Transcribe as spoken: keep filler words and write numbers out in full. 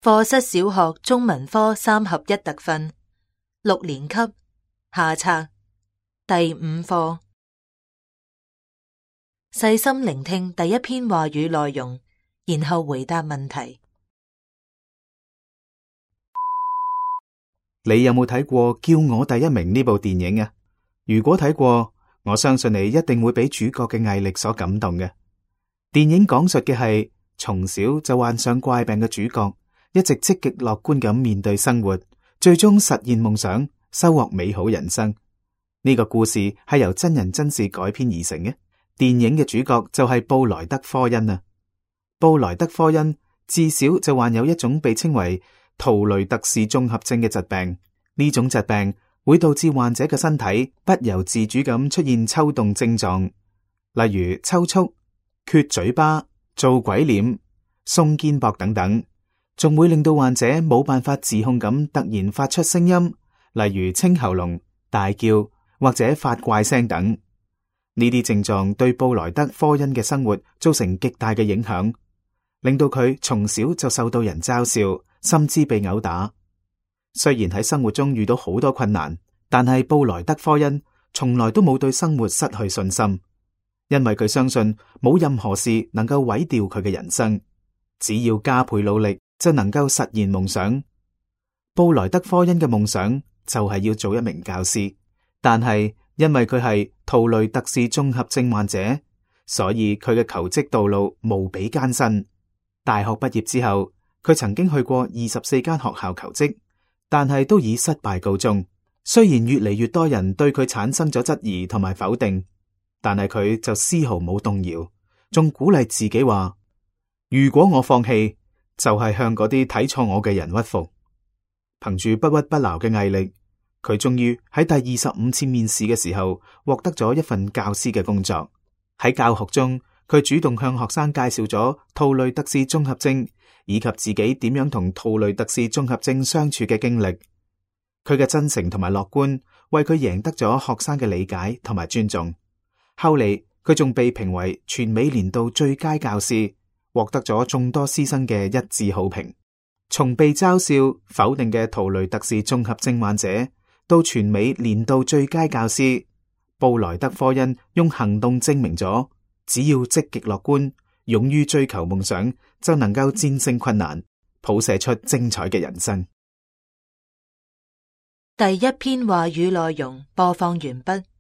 課室小學中文科三合一特訓，六年級下冊第五課。細心聆聽第一篇話語內容，然後回答問題。 你有冇睇過《叫我第一名》呢部電影啊？如果睇過，我相信你一定會俾主角嘅毅力所感動嘅。電影講述嘅係從小就患上怪病嘅主角，一直積極樂觀咁面對生活，最終實現夢想，收穫美好人生。呢個故事係由真人真事改編而成嘅。電影嘅主角就係布萊德科恩啊。布萊德科恩自小就患有一種被稱為圖雷特氏綜合症嘅疾病。呢種疾病會導致患者嘅身體不由自主咁出現抽動症狀，例如抽搐、缺嘴巴、做鬼臉、鬆肩膊等等，仲會令到患者冇辦法自控咁突然發出聲音，例如清喉嚨、大叫或者發怪聲等。呢啲症狀對布萊德科恩嘅生活造成極大嘅影響，令到佢從小就受到人嘲笑，甚至被毆打。雖然喺生活中遇到好多困難，但係布萊德科恩從來都冇對生活失去信心，因為佢相信冇任何事能夠毀掉佢嘅人生，只要加倍努力就能夠實現夢想。布萊德科恩嘅夢想就係要做一名教師，但係因為佢係圖雷特氏綜合症患者，所以佢嘅求職道路無比艱辛。大學畢業之後，佢曾經去過二十四間學校求職，但係都以失敗告終。雖然越嚟越多人對佢產生咗質疑同埋否定，但係佢就絲毫冇動搖，仲鼓勵自己話：如果我放棄，就係向嗰啲睇錯我嘅人屈服。憑住不屈不撓嘅毅力，佢終於喺第二十五次面試嘅時候獲得咗一份教師嘅工作。喺教學中，佢主動向學生介紹咗圖雷特氏綜合症以及自己點樣同圖雷特氏綜合症相處嘅經歷。佢嘅真誠同埋樂觀為佢贏得咗學生嘅理解同埋尊重。後嚟佢仲被評為全美年度最佳教師，獲得咗眾多師生嘅一致好評。從被嘲笑否定嘅圖雷特氏綜合症患者到全美年度最佳教師，布萊德科恩用行動證明咗，只要積極樂觀，勇於追求夢想，就能夠戰勝困難，譜寫出精彩嘅人生。 第一篇話語內容播放完畢。